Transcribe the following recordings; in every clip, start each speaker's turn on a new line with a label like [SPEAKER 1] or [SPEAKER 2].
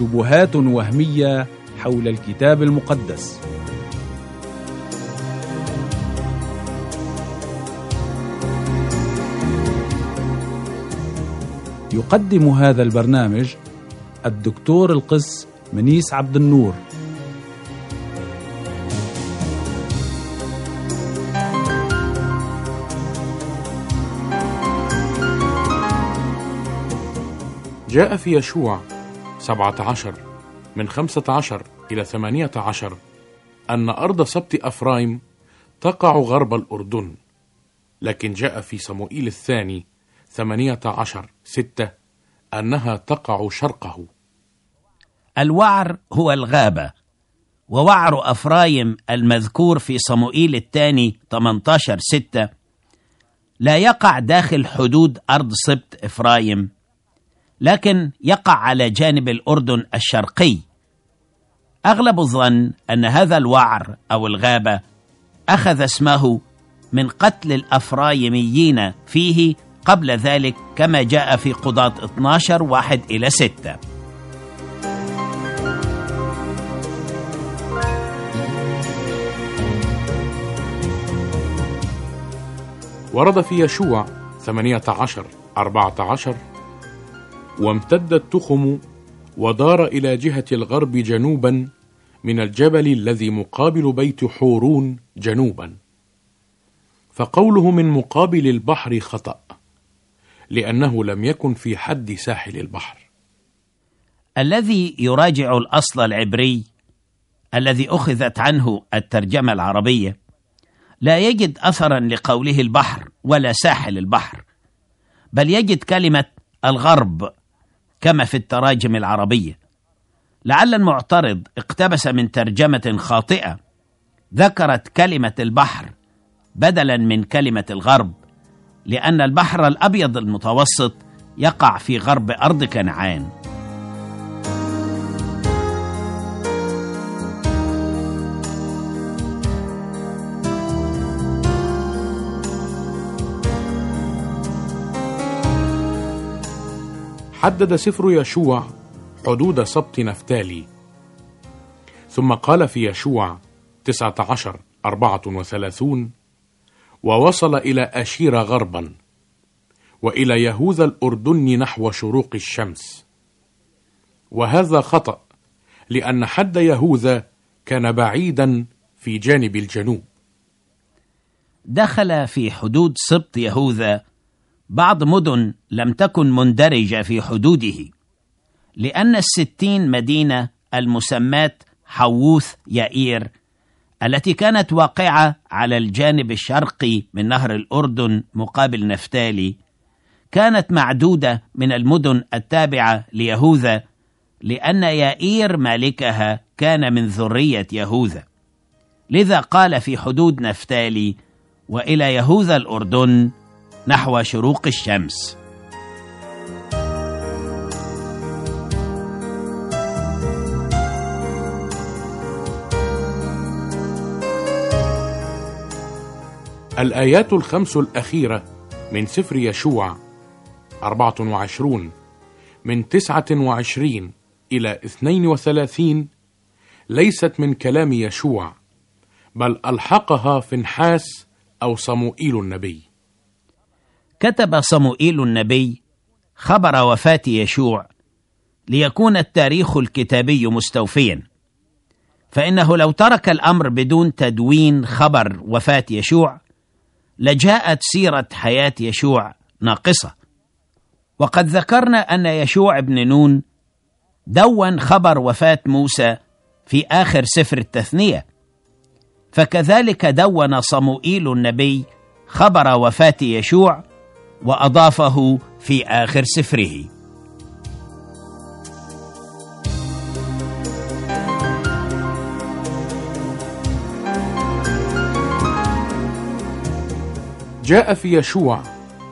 [SPEAKER 1] شبهات وهمية حول الكتاب المقدس. يقدم هذا البرنامج الدكتور القس منيس عبد النور.
[SPEAKER 2] جاء في يشوع 17 من 15 إلى 18 أن أرض سبط أفرايم تقع غرب الأردن، لكن جاء في صموئيل الثاني 18:6 أنها تقع شرقه.
[SPEAKER 3] الوعر هو الغابة، ووعر أفرايم المذكور في صموئيل الثاني 18:6 لا يقع داخل حدود أرض سبط إفرايم، لكن يقع على جانب الأردن الشرقي. أغلب الظن أن هذا الوعر أو الغابة أخذ اسمه من قتل الأفرايميين فيه قبل ذلك، كما جاء في قضاة 12:1-6.
[SPEAKER 2] ورد في يشوع 18:14: وامتد التخم ودار إلى جهة الغرب جنوبا من الجبل الذي مقابل بيت حورون جنوبا. فقوله من مقابل البحر خطأ، لأنه لم يكن في حد ساحل البحر.
[SPEAKER 3] الذي يراجع الأصل العبري الذي أخذت عنه الترجمة العربية لا يجد أثرا لقوله البحر ولا ساحل البحر، بل يجد كلمة الغرب كما في التراجم العربية. لعل المعترض اقتبس من ترجمة خاطئة ذكرت كلمة البحر بدلا من كلمة الغرب، لأن البحر الأبيض المتوسط يقع في غرب أرض كنعان.
[SPEAKER 2] حدد سفر يشوع حدود سبط نفتالي، ثم قال في يشوع 19:34: ووصل إلى أشير غربا، وإلى يهوذا الأردن نحو شروق الشمس. وهذا خطأ، لأن حد يهوذا كان بعيدا في جانب الجنوب.
[SPEAKER 3] دخل في حدود سبط يهوذا بعض مدن لم تكن مندرجة في حدوده، لأن 60 مدينة المسمات حووث يائير التي كانت واقعة على الجانب الشرقي من نهر الأردن مقابل نفتالي كانت معدودة من المدن التابعة ليهوذا، لأن يائير مالكها كان من ذرية يهوذا. لذا قال في حدود نفتالي: وإلى يهوذا الأردن نحو شروق الشمس.
[SPEAKER 2] الآيات الخمس الأخيرة من سفر يشوع 24 من 29 إلى 32 ليست من كلام يشوع، بل ألحقها فنحاس أو صموئيل النبي.
[SPEAKER 3] كتب صموئيل النبي خبر وفاة يشوع ليكون التاريخ الكتابي مستوفيا، فإنه لو ترك الأمر بدون تدوين خبر وفاة يشوع لجاءت سيرة حياة يشوع ناقصة. وقد ذكرنا أن يشوع بن نون دون خبر وفاة موسى في آخر سفر التثنية، فكذلك دون صموئيل النبي خبر وفاة يشوع وأضافه في آخر سفره.
[SPEAKER 2] جاء في يشوع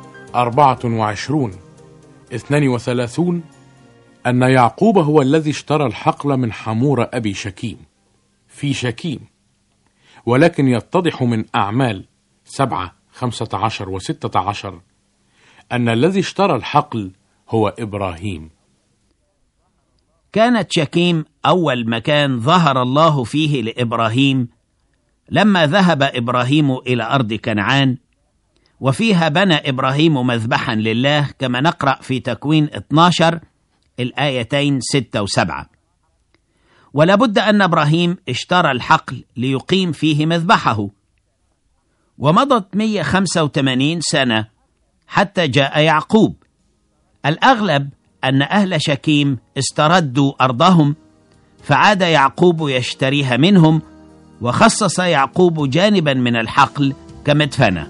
[SPEAKER 2] 24:32 أن يعقوب هو الذي اشترى الحقل من حمور أبي شكيم في شكيم، ولكن يتضح من أعمال 7:15 و16 أن الذي اشترى الحقل هو إبراهيم.
[SPEAKER 3] كانت شكيم أول مكان ظهر الله فيه لإبراهيم لما ذهب إبراهيم إلى أرض كنعان، وفيها بنى إبراهيم مذبحا لله كما نقرأ في تكوين 12 الآيتين 6 و7. ولابد أن إبراهيم اشترى الحقل ليقيم فيه مذبحه، ومضت 185 سنة حتى جاء يعقوب. الأغلب أن أهل شكيم استردوا أرضهم، فعاد يعقوب يشتريها منهم، وخصص يعقوب جانبا من الحقل كمدفنة.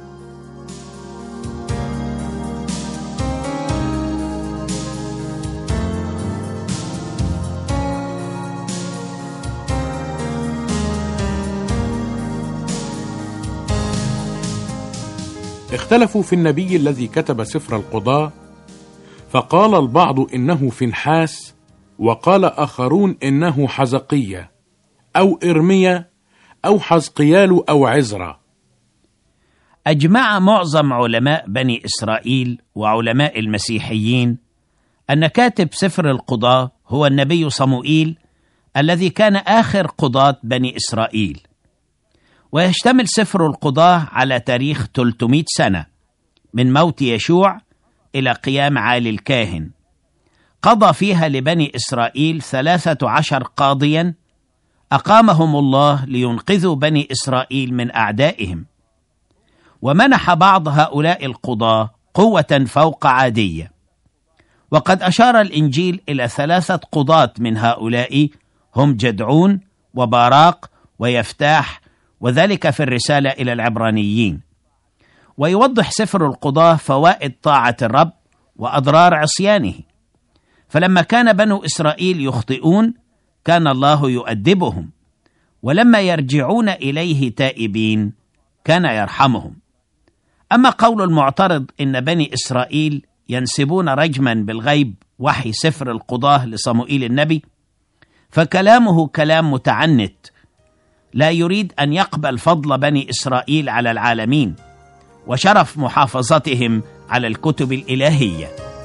[SPEAKER 2] اختلفوا في النبي الذي كتب سفر القضاء، فقال البعض إنه فنحاس، وقال آخرون إنه حزقية أو إرميا أو حزقيال أو عزرا.
[SPEAKER 3] أجمع معظم علماء بني إسرائيل وعلماء المسيحيين أن كاتب سفر القضاء هو النبي صموئيل الذي كان آخر قضاة بني إسرائيل. ويشتمل سفر القضاء على تاريخ 300 سنة من موت يشوع إلى قيام عالي الكاهن، قضى فيها لبني إسرائيل 13 قاضيا أقامهم الله لينقذوا بني إسرائيل من أعدائهم. ومنح بعض هؤلاء القضاة قوة فوق عادية، وقد أشار الإنجيل إلى 3 قضاة من هؤلاء هم جدعون وباراق ويفتاح، وذلك في الرسالة إلى العبرانيين. ويوضح سفر القضاة فوائد طاعة الرب وأضرار عصيانه. فلما كان بنو إسرائيل يخطئون كان الله يؤدبهم، ولما يرجعون إليه تائبين كان يرحمهم. أما قول المعترض إن بني إسرائيل ينسبون رجما بالغيب وحي سفر القضاة لصموئيل النبي، فكلامه كلام متعنت لا يريد أن يقبل فضل بني إسرائيل على العالمين وشرف محافظتهم على الكتب الإلهية.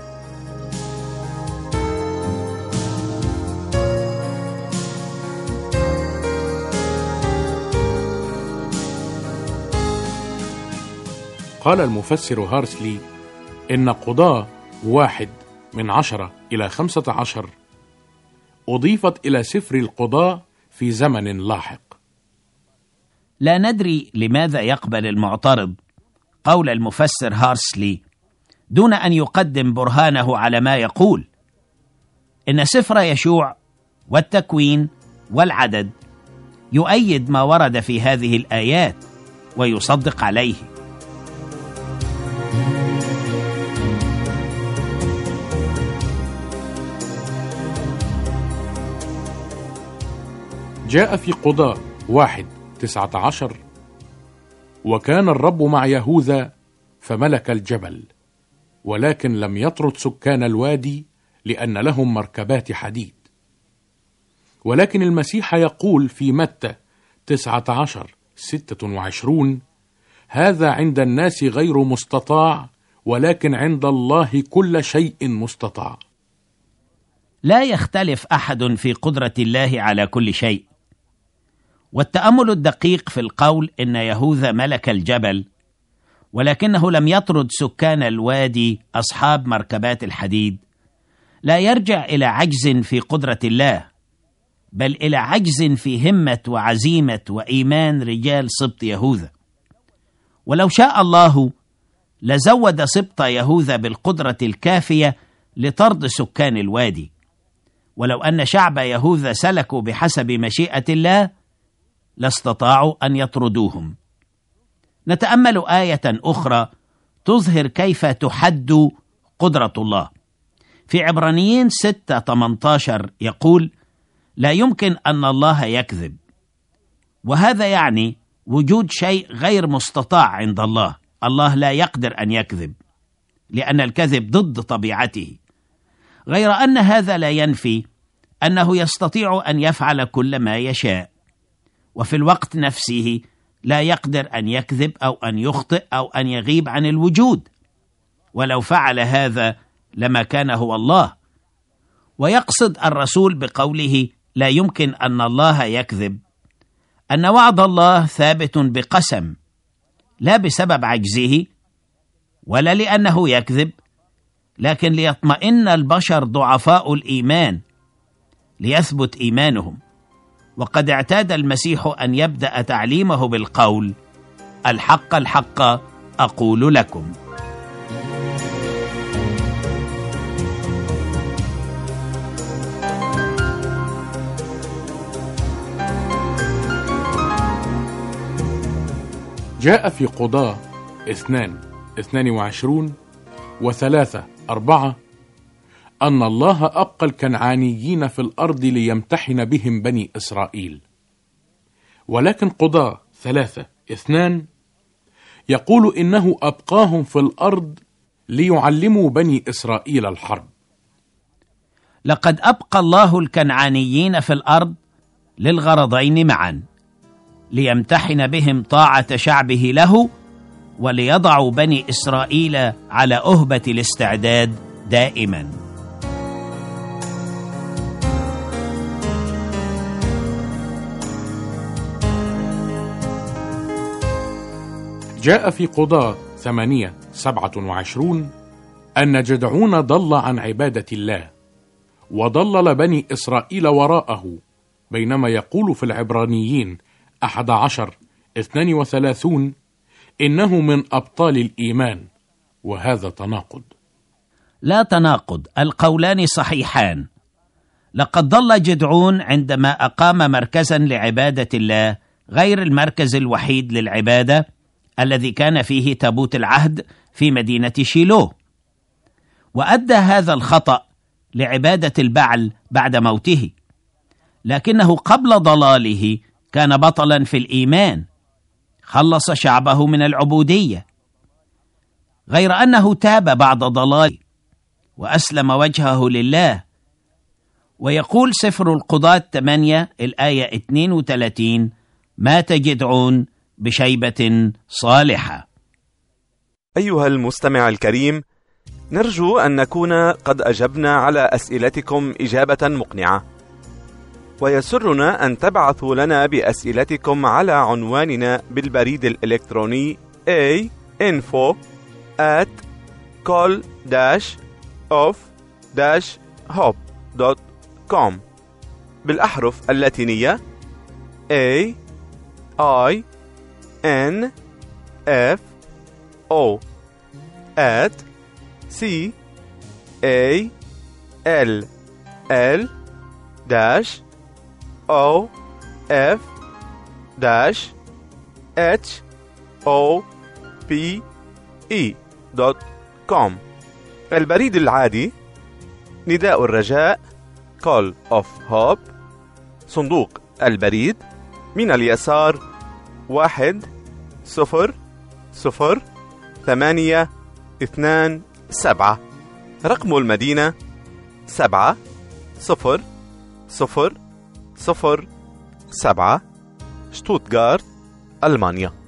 [SPEAKER 2] قال المفسر هارسلي إن قضاة 1-10 إلى 15 أضيفت إلى سفر القضاء في زمن لاحق.
[SPEAKER 3] لا ندري لماذا يقبل المعترض قول المفسر هارسلي دون أن يقدم برهانه على ما يقول إن سفر يشوع والتكوين والعدد يؤيد ما ورد في هذه الآيات ويصدق عليه.
[SPEAKER 2] جاء في قضاء 1:19: وكان الرب مع يهوذا فملك الجبل، ولكن لم يطرد سكان الوادي لأن لهم مركبات حديد. ولكن المسيح يقول في متى 19:26: هذا عند الناس غير مستطاع، ولكن عند الله كل شيء مستطاع.
[SPEAKER 3] لا يختلف أحد في قدرة الله على كل شيء. والتأمل الدقيق في القول إن يهوذا ملك الجبل ولكنه لم يطرد سكان الوادي أصحاب مركبات الحديد لا يرجع إلى عجز في قدرة الله، بل إلى عجز في همة وعزيمة وإيمان رجال سبط يهوذا. ولو شاء الله لزود سبط يهوذا بالقدرة الكافية لطرد سكان الوادي، ولو أن شعب يهوذا سلكوا بحسب مشيئة الله لاستطاعوا أن يطردوهم. نتأمل آية أخرى تظهر كيف تحد قدرة الله. في عبرانيين 6:18 يقول: لا يمكن أن الله يكذب، وهذا يعني وجود شيء غير مستطاع عند الله. الله لا يقدر أن يكذب لأن الكذب ضد طبيعته، غير أن هذا لا ينفي أنه يستطيع أن يفعل كل ما يشاء، وفي الوقت نفسه لا يقدر أن يكذب أو أن يخطئ أو أن يغيب عن الوجود. ولو فعل هذا لما كان هو الله. ويقصد الرسول بقوله لا يمكن أن الله يكذب أن وعد الله ثابت بقسم، لا بسبب عجزه ولا لأنه يكذب، لكن ليطمئن البشر ضعفاء الإيمان ليثبت إيمانهم. وقد اعتاد المسيح أن يبدأ تعليمه بالقول: الحق الحق أقول لكم.
[SPEAKER 2] جاء في قضاة 2:22 و3:4 أن الله أبقى الكنعانيين في الأرض ليمتحن بهم بني إسرائيل. ولكن قضاة 3:2 يقول إنه أبقاهم في الأرض ليعلموا بني إسرائيل الحرب.
[SPEAKER 3] لقد أبقى الله الكنعانيين في الأرض للغرضين معا: ليمتحن بهم طاعة شعبه له، وليضعوا بني إسرائيل على أهبة الاستعداد دائما.
[SPEAKER 2] جاء في قضاة 8:27 أن جدعون ضل عن عبادة الله وضلل بني إسرائيل وراءه، بينما يقول في العبرانيين 11:32 إنه من أبطال الإيمان، وهذا تناقض.
[SPEAKER 3] لا تناقض، القولان صحيحان. لقد ضل جدعون عندما أقام مركزا لعبادة الله غير المركز الوحيد للعبادة الذي كان فيه تابوت العهد في مدينة شيلوه، وأدى هذا الخطأ لعبادة البعل بعد موته، لكنه قبل ضلاله كان بطلا في الإيمان، خلص شعبه من العبودية، غير أنه تاب بعد ضلاله وأسلم وجهه لله. ويقول سفر القضاة 8:32: مات جدعون بشيبة صالحة.
[SPEAKER 4] أيها المستمع الكريم، نرجو أن نكون قد أجبنا على أسئلتكم إجابة مقنعة، ويسرنا أن تبعثوا لنا بأسئلتكم على عنواننا بالبريد الإلكتروني info@call-of-hope.com بالأحرف اللاتينية CALL-OFF@CALL-HOPE.com. البريد العادي: نداء الرجاء Call of Hope، صندوق البريد من اليسار 10027، رقم المدينة 70007، شتوتغارت، ألمانيا.